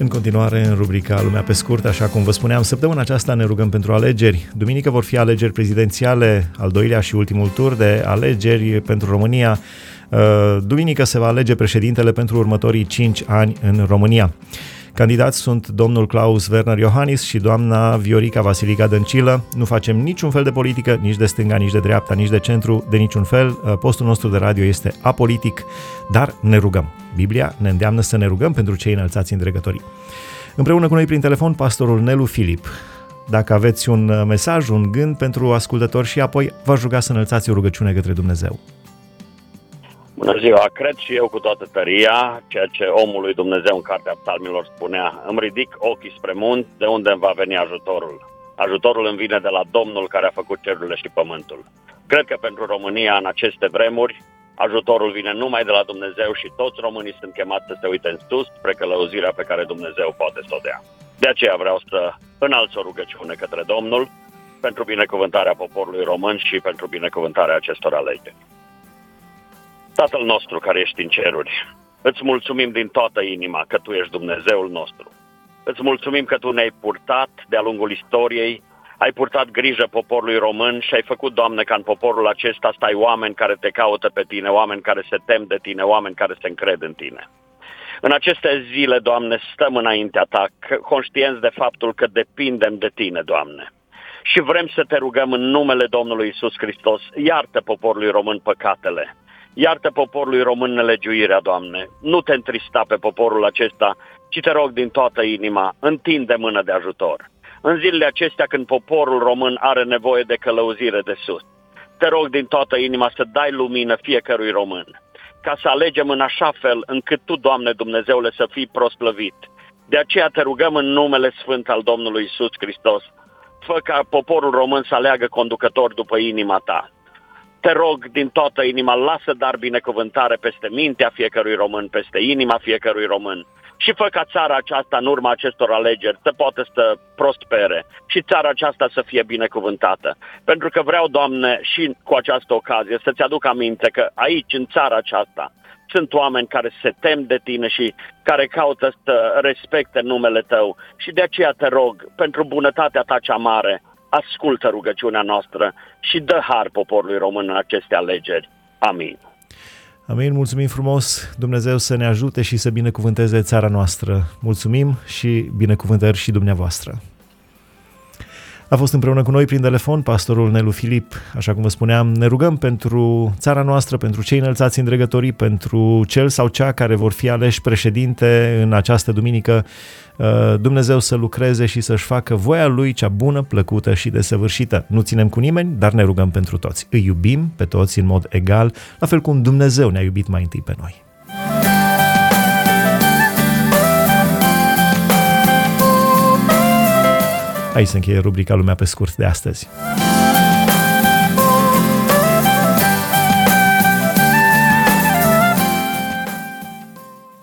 În continuare, în rubrica Lumea pe scurt, așa cum vă spuneam, săptămâna aceasta ne rugăm pentru alegeri. Duminică vor fi alegeri prezidențiale, al doilea și ultimul tur de alegeri pentru România. Duminică se va alege președintele pentru următorii 5 ani în România. Candidați sunt domnul Klaus Werner Iohannis și doamna Viorica Vasilica Dăncilă. Nu facem niciun fel de politică, nici de stânga, nici de dreapta, nici de centru, de niciun fel. Postul nostru de radio este apolitic, dar ne rugăm. Biblia ne îndeamnă să ne rugăm pentru cei înălțați în dregătorii. Împreună cu noi prin telefon, pastorul Nelu Filip. Dacă aveți un mesaj, un gând pentru ascultători și apoi v-aș ruga să înălțați o rugăciune către Dumnezeu. Bună ziua! Cred și eu cu toată tăria, ceea ce omul lui Dumnezeu în Cartea Psalmilor spunea: îmi ridic ochii spre munți, de unde îmi va veni ajutorul. Ajutorul îmi vine de la Domnul care a făcut cerurile și pământul. Cred că pentru România în aceste vremuri, ajutorul vine numai de la Dumnezeu și toți românii sunt chemați să se uite în sus spre călăuzirea pe care Dumnezeu poate să o dea. De aceea vreau să înalț o rugăciune către Domnul pentru binecuvântarea poporului român și pentru binecuvântarea acestor alegeri. Tatăl nostru care ești în ceruri, îți mulțumim din toată inima că Tu ești Dumnezeul nostru. Îți mulțumim că Tu ne-ai purtat de-a lungul istoriei, ai purtat grijă poporului român și ai făcut, Doamne, ca în poporul acesta să ai oameni care Te caută pe Tine, oameni care se tem de Tine, oameni care se încred în Tine. În aceste zile, Doamne, stăm înaintea Ta, conștienți de faptul că depindem de Tine, Doamne. Și vrem să Te rugăm în numele Domnului Iisus Hristos, iartă poporului român păcatele. Iartă poporului român nelegiuirea, Doamne. Nu Te întrista pe poporul acesta, ci Te rog din toată inima, întinde mână de ajutor. În zilele acestea când poporul român are nevoie de călăuzire de sus, Te rog din toată inima să dai lumină fiecărui român, ca să alegem în așa fel încât Tu, Doamne Dumnezeule, să fii proslăvit. De aceea Te rugăm în numele sfânt al Domnului Iisus Hristos, fă ca poporul român să aleagă conducători după inima Ta. Te rog din toată inima, lasă dar binecuvântare peste mintea fiecărui român, peste inima fiecărui român și fă ca țara aceasta, în urma acestor alegeri, să poată să prospere și țara aceasta să fie binecuvântată. Pentru că vreau, Doamne, și cu această ocazie să-ți aduc aminte că aici, în țara aceasta, sunt oameni care se tem de Tine și care caută să respecte numele Tău și de aceea Te rog, pentru bunătatea Ta cea mare, ascultă rugăciunea noastră și dă har poporului român în aceste alegeri. Amin. Amin, mulțumim frumos, Dumnezeu să ne ajute și să binecuvânteze țara noastră. Mulțumim și binecuvântări și dumneavoastră. A fost împreună cu noi prin telefon pastorul Nelu Filip. Așa cum vă spuneam, ne rugăm pentru țara noastră, pentru cei înălțați în dregătorii, pentru cel sau cea care vor fi aleși președinte în această duminică. Dumnezeu să lucreze și să-și facă voia Lui cea bună, plăcută și desăvârșită. Nu ținem cu nimeni, dar ne rugăm pentru toți. Îi iubim pe toți în mod egal, la fel cum Dumnezeu ne-a iubit mai întâi pe noi. Aici se încheie rubrica Lumea pe scurt de astăzi.